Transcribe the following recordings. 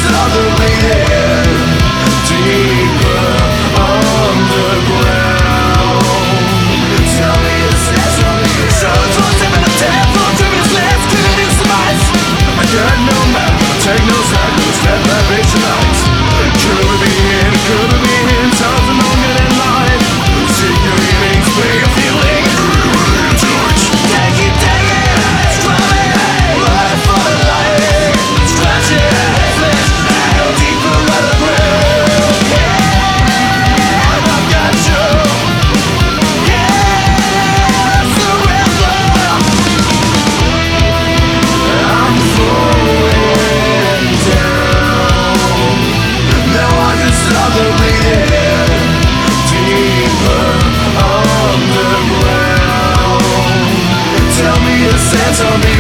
stop the bleeding deeper underground. Tell me to set something. Showing for a tip in the tap, for 2 minutes left, killing in surmise. I got no map, take no side, step that bitch tonight. Could be in, times are longer than life. Take your evenings, play a feeling. Take it, strumming, right for the light. Scratching, flesh, go deeper underground. Yeah, I've got you. Yeah, surrender. I'm falling down. Now I can stop the bleeding deeper underground. Tell me to center me.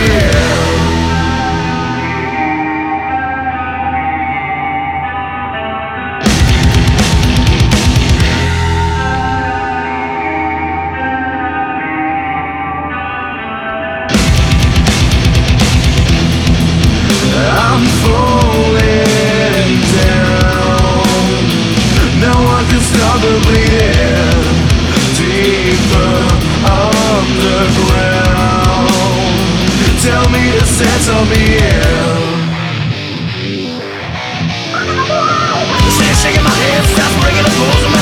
I'm falling down. Now I can stop the bleeding deeper underground. Tell me to settle me in. Shaking my head, stop bringing the bulls.